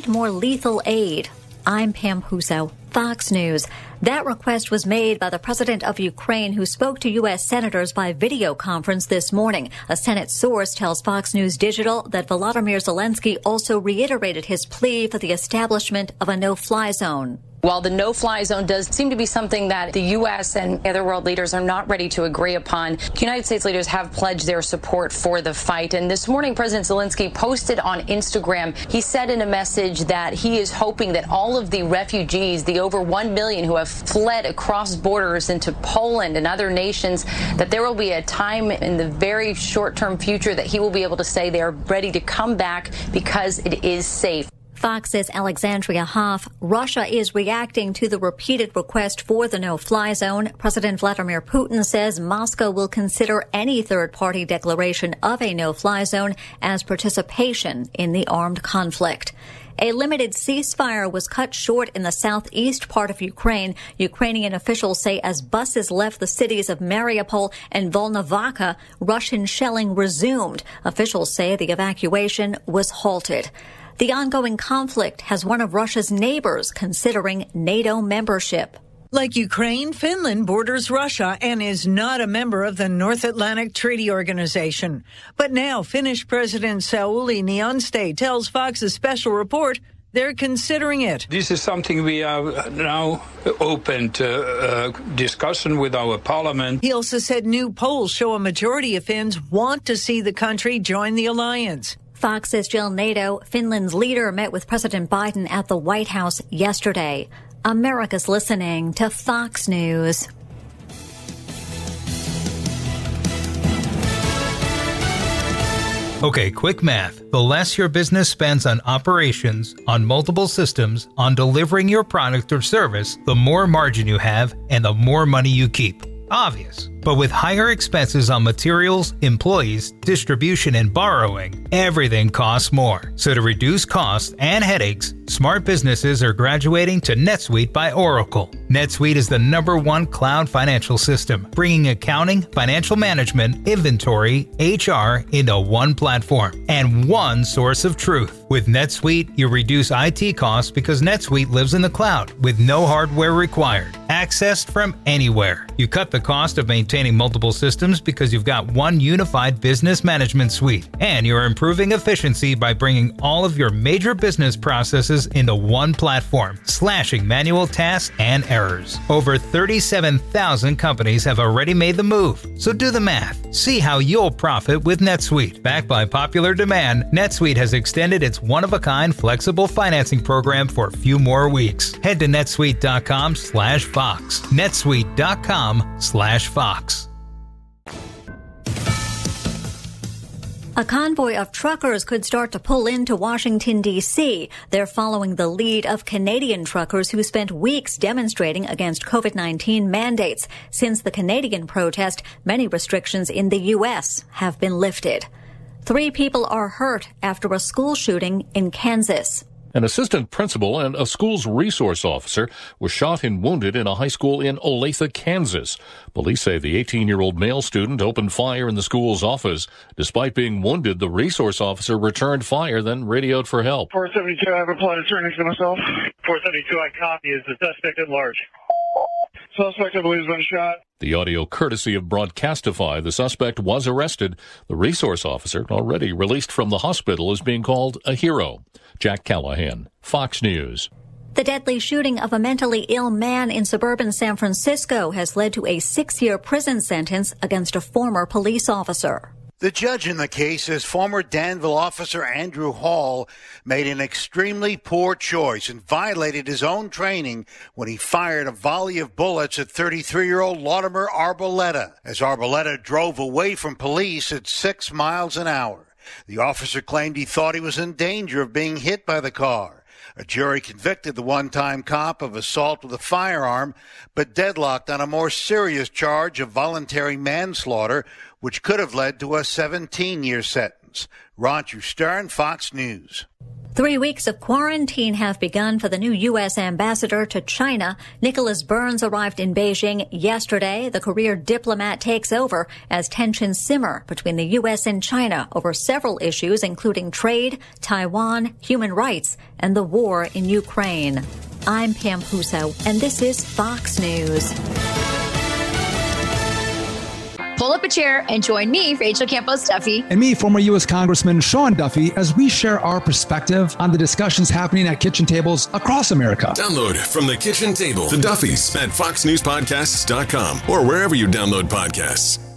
get more lethal aid. I'm Pam Huso, Fox News. That request was made by the president of Ukraine, who spoke to U.S. senators by video conference this morning. A Senate source tells Fox News Digital that Volodymyr Zelensky also reiterated his plea for the establishment of a no-fly zone. While the no-fly zone does seem to be something that the U.S. and other world leaders are not ready to agree upon, United States leaders have pledged their support for the fight. And this morning, President Zelensky posted on Instagram, he said in a message that he is hoping that all of the refugees, the over 1 million who have fled across borders into Poland and other nations, that there will be a time in the very short-term future that he will be able to say they are ready to come back because it is safe. Fox's Alexandria Hoff. Russia is reacting to the repeated request for the no-fly zone. President Vladimir Putin says Moscow will consider any third-party declaration of a no-fly zone as participation in the armed conflict. A limited ceasefire was cut short in the southeast part of Ukraine. Ukrainian officials say as buses left the cities of Mariupol and Volnovakha, Russian shelling resumed. Officials say the evacuation was halted. The ongoing conflict has one of Russia's neighbors considering NATO membership. Like Ukraine, Finland borders Russia and is not a member of the North Atlantic Treaty Organization. But now Finnish President Sauli Niinistö tells Fox's special report they're considering it. This is something we are now open to discussion with our parliament. He also said new polls show a majority of Finns want to see the country join the alliance. Fox's Jill Nato. Finland's leader met with President Biden at the White House yesterday. America's listening to Fox News. Okay, quick math. The less your business spends on operations, on multiple systems, on delivering your product or service, the more margin you have and the more money you keep. Obvious. But with higher expenses on materials, employees, distribution, and borrowing, everything costs more. So to reduce costs and headaches, smart businesses are graduating to NetSuite by Oracle. NetSuite is the #1 cloud financial system, bringing accounting, financial management, inventory, HR into one platform and one source of truth. With NetSuite, you reduce IT costs because NetSuite lives in the cloud with no hardware required, accessed from anywhere. You cut the cost of maintaining multiple systems because you've got one unified business management suite, and you're improving efficiency by bringing all of your major business processes into one platform, slashing manual tasks and errors. Over 37,000 companies have already made the move, so do the math. See how you'll profit with NetSuite. Backed by popular demand, NetSuite has extended its one-of-a-kind flexible financing program for a few more weeks. Head to netsuite.com/Fox. netsuite.com/Fox. A convoy of truckers could start to pull into Washington, D.C. They're following the lead of Canadian truckers who spent weeks demonstrating against COVID-19 mandates. Since the Canadian protest, many restrictions in the U.S. have been lifted. 3 people are hurt after a school shooting in Kansas. An assistant principal and a school's resource officer were shot and wounded in a high school in Olathe, Kansas. Police say the 18-year-old male student opened fire in the school's office. Despite being wounded, the resource officer returned fire, then radioed for help. 472, I have applied a turn to myself. 472, I copy, is the suspect at large. Suspect, I believe, has been shot. The audio courtesy of Broadcastify. The suspect was arrested. The resource officer, already released from the hospital, is being called a hero. Jack Callahan, Fox News. The deadly shooting of a mentally ill man in suburban San Francisco has led to a 6-year prison sentence against a former police officer. The judge in the case says former Danville officer Andrew Hall made an extremely poor choice and violated his own training when he fired a volley of bullets at 33-year-old Latimer Arboleta as Arboleta drove away from police at 6 miles an hour. The officer claimed he thought he was in danger of being hit by the car. A jury convicted the one-time cop of assault with a firearm, but deadlocked on a more serious charge of voluntary manslaughter, which could have led to a 17-year sentence. Roger Stern, Fox News. 3 weeks of quarantine have begun for the new U.S. ambassador to China. Nicholas Burns arrived in Beijing yesterday. The career diplomat takes over as tensions simmer between the U.S. and China over several issues, including trade, Taiwan, human rights, and the war in Ukraine. I'm Pam Puso, and this is Fox News. Pull up a chair and join me, Rachel Campos Duffy. And me, former U.S. Congressman Sean Duffy, as we share our perspective on the discussions happening at kitchen tables across America. Download From the Kitchen Table, The Duffys, at foxnewspodcasts.com or wherever you download podcasts.